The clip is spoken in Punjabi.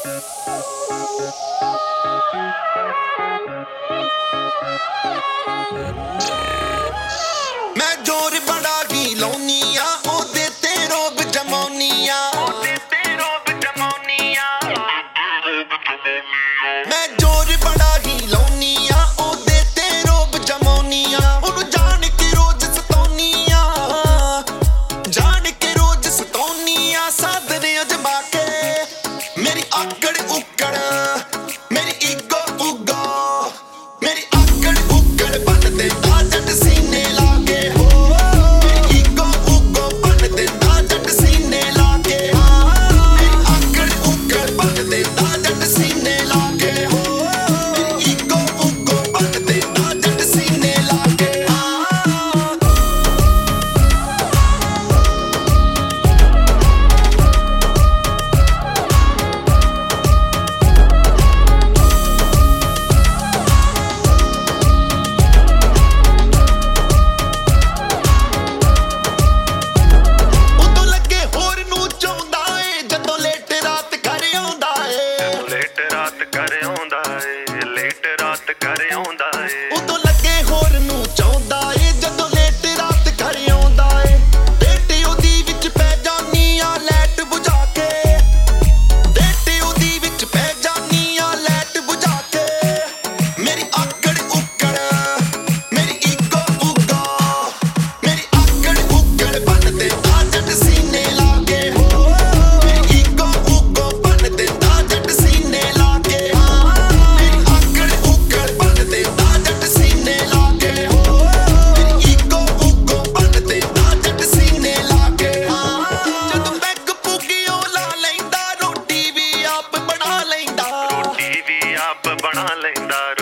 मैं जोर बड़ा ही लाउनी आ ओदे ते रोब जमाउनी आ मैं जोर बड़ा ही लाउनी आ ओदे ते रोब जमाउनी आ ओनू जान के रोज सताउनी आ साधने अजमा के मेरी आकड़ उकड़ मेरी ईगो उगो मेरी आकड़ उकड़ बन देता जट सीने लाके हो मेरी ईगो उगो बन देता जट सीने लाके मेरी आकड़ उकड़ बन देता जट सीने लाके हो मेरी ईगो उगो बन देता जट सीने लाके ਉਦੋਂ ਲੱਗੇ ਹੋਰ ਨੂੰ ਚਾਹੁੰਦਾ ਏ ਜਦੋਂ ਲੇਟ ਰਾਤ ਘਰ ਆਉਂਦਾ ਏ ਬੇਟੇ ਉਹਦੀ ਵਿੱਚ ਪੈ ਜਾਨੀ ਆ ਲੈਟ ਬੁਝਾ ਕੇ ਬੇਟੇ ਉਹਦੀ ਵਿੱਚ ਪੈ ਜਾਨੀ ਆ ਲੈਟ ਬੁਝਾ ਕੇ ਮੇਰੀ ਆਕੜ ਉਕੜ ਮੇਰੀ ਈਗੋ ਉਗੋ ਮੇਰੀ ਆਕੜ ਉਕੜ ਬਣ ਦੇਤਾ ਜੱਟ ਸੀਨੇ ਲਾ ਕੇ ਹੋ ਮੇਰੀ ਈਗੋ ਉਗੋ ਬਣ ਦੇਤਾ ਜੱਟ ਸੀਨੇ ਲਾ ਕੇ ਮੇਰੀ ਆਕੜ ਉਕੜ ਬਣ ਦੇਤਾ ਜੱਟ ਸੀਨੇ ਲਾ ਕੇ ਹੋ ਮੇਰੀ ਈਗੋ ਉਗੋ ਬਣ ਦੇਤਾ ਜੱਟ ਸੀਨੇ ਲਾ ਕੇ ਜਦੋਂ ਬੈਗ ਪੁੱਗੀ ਉਹ ਲਾ ਲੈਂਦਾ ਰੋਟੀ ਵੀ ਆਪ ਬਣਾ ਲੈਂਦਾ